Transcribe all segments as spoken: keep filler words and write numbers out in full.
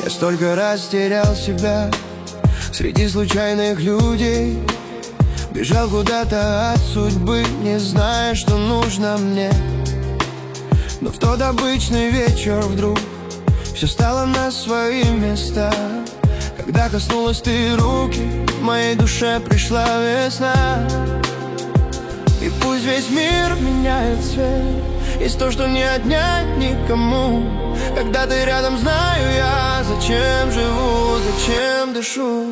Я столько раз терял себя среди случайных людей, бежал куда-то от судьбы, не зная, что нужно мне. Но в тот обычный вечер вдруг все стало на свои места. Когда коснулась ты руки, в моей душе пришла весна. И пусть весь мир меняет цвет, есть то, что не отнять никому. Когда ты рядом, знаю я, зачем живу, зачем дышу.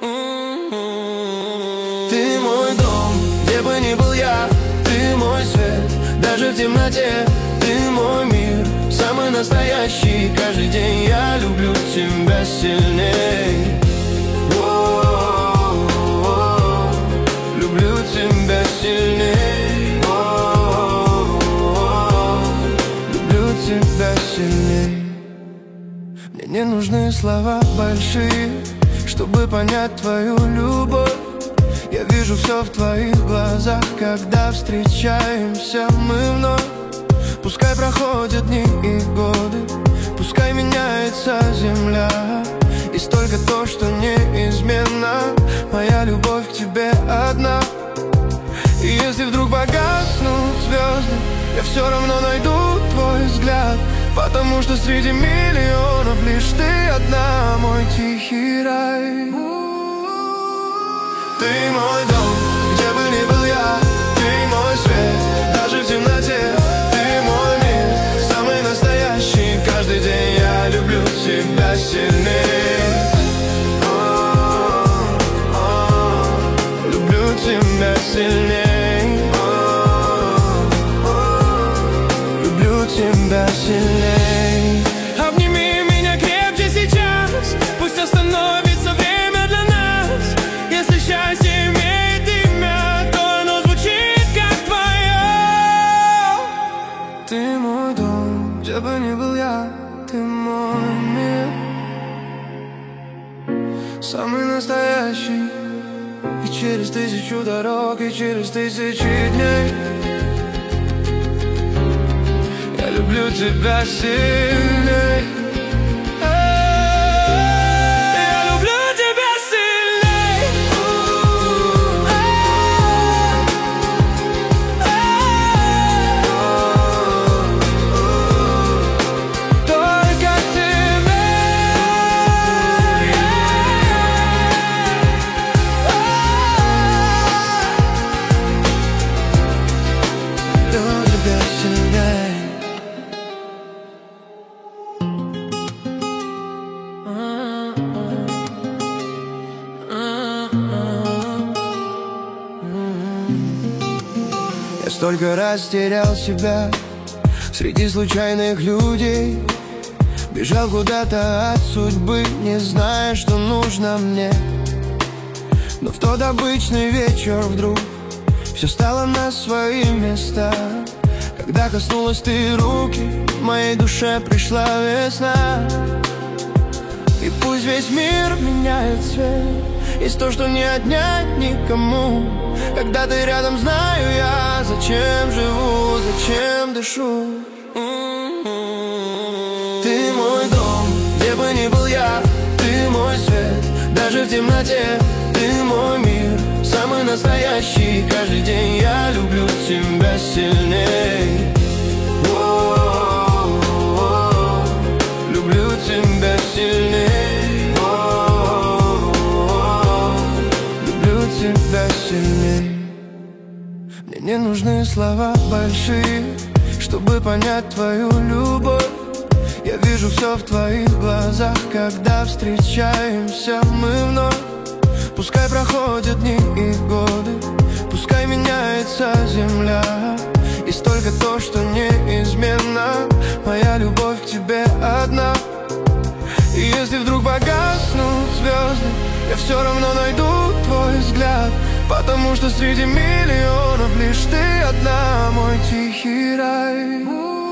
Ты мой дом, где бы ни был я, ты мой свет, даже в темноте. Ты мой мир, самый настоящий. Каждый день я люблю тебя сильней. О-о-о-о, люблю тебя сильней. О-о-о-о, люблю тебя сильней. Мне не нужны слова большие, чтобы понять твою любовь. Я вижу все в твоих глазах, когда встречаемся мы вновь. Пускай проходят дни и годы, пускай меняется земля, и столько то, что неизменно. Моя любовь к тебе одна. И если вдруг погаснут звезды, я все равно найду твой взгляд, потому что среди миллионов лишь ты одна, мой тихий рай. Ты мой дом, где бы ни был я, ты мой свет, даже в темноте. Каждый день я люблю тебя сильней. О-о-о, люблю тебя сильней. О-о-о, люблю тебя сильней. Обними меня крепче сейчас, пусть остановится время для нас. Если счастье имеет имя, то оно звучит как твое. Ты мой дом, где бы ни был я, ты мой мир, самый настоящий. И через тысячу дорог, и через тысячи дней я люблю тебя сильней. Столько раз терял себя среди случайных людей, бежал куда-то от судьбы, не зная, что нужно мне. Но в тот обычный вечер вдруг все стало на свои места. Когда коснулась ты руки, в моей душе пришла весна. И пусть весь мир меняет цвет, есть то, что не отнять никому. Когда ты рядом, знаю я, зачем живу, зачем дышу. Ты мой дом, где бы ни был я, ты мой свет, даже в темноте. Ты мой мир, самый настоящий. Каждый день я люблю тебя сильней. О-о-о-о, люблю тебя сильней. О-о-о-о, люблю тебя сильней. Мне не нужны слова большие, чтобы понять твою любовь. Я вижу все в твоих глазах, когда встречаемся мы вновь. Пускай проходят дни и годы, пускай меняется земля, и столько то, что неизменно. Моя любовь к тебе одна. И если вдруг погаснут звезды, я все равно найду твой взгляд, потому что среди миллионов лишь ты одна, мой тихий рай.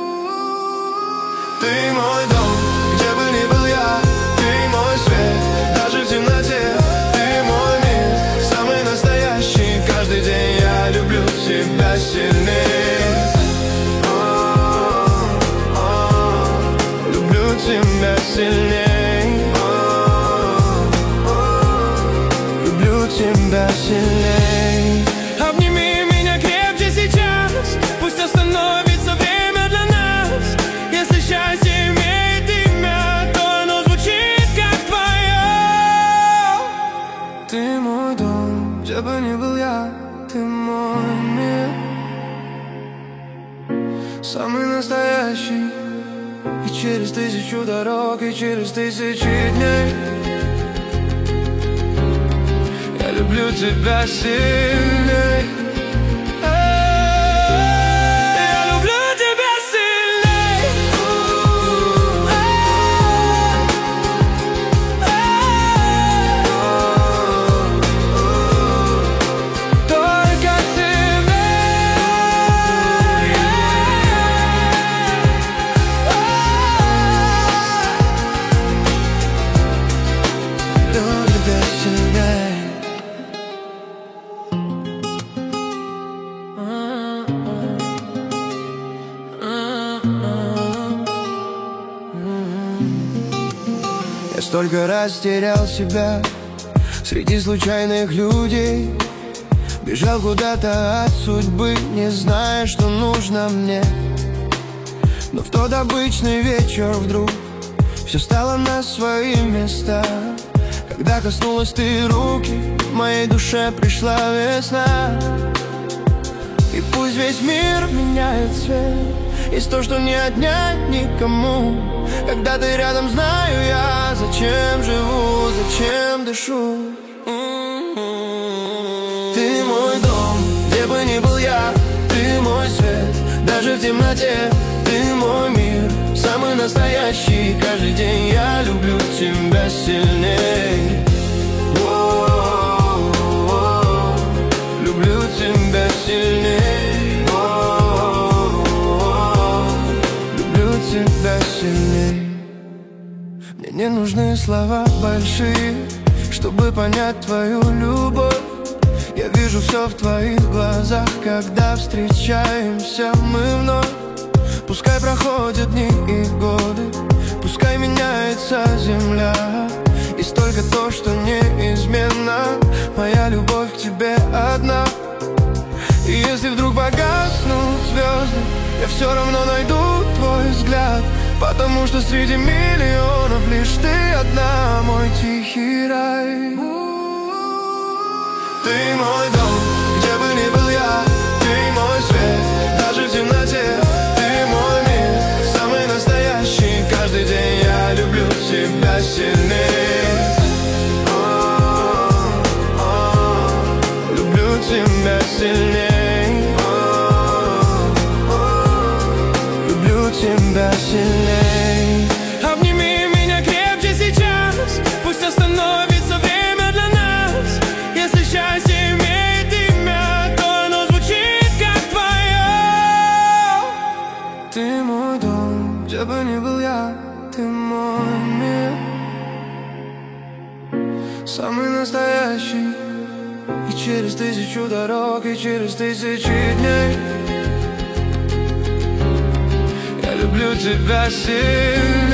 Ты мой дом, где бы ни был я, ты мой свет, даже в темноте. Ты мой мир, самый настоящий. Каждый день я люблю тебя сильней. О-о-о, люблю тебя сильней. самый настоящий. И через тысячу дорог, и через тысячи дней я люблю тебя сильней. Я столько раз терял себя среди случайных людей, бежал куда-то от судьбы, не зная, что нужно мне. Но в тот обычный вечер вдруг все стало на свои места. Когда коснулась ты руки, в моей душе пришла весна. И пусть весь мир меняет цвет, есть то, что не отнять никому. Когда ты рядом, знаю я, зачем живу, зачем дышу. Ты мой дом, где бы ни был я, ты мой свет, даже в темноте. Ты мой мир, самый настоящий. Каждый день я люблю тебя сильней. О-о-о-о, люблю тебя сильней. О-о-о-о, люблю тебя сильней. Мне не нужны слова большие, чтобы понять твою любовь. Я вижу все в твоих глазах, когда встречаемся мы вновь. Пускай проходят дни и годы, пускай меняется земля, и столько то, что неизменно. Моя любовь к тебе одна. И если вдруг погаснут звезды, я все равно найду твой взгляд, потому что среди миллионов лишь ты одна, мой тихий рай. Ты мой дом, где бы ни был я, ты мой свет, даже в темноте. Каждый день я люблю тебя сильнее. О-о-о, люблю тебя сильнее. О-о-о, люблю тебя сильнее. Обними меня крепче сейчас, пусть остановится время для нас. Если счастье имеет имя, то оно звучит как твое. Ты мой дом, где бы ни был я, ты мой мир, самый настоящий. И через тысячу дорог, и через тысячи дней я люблю тебя сильнее.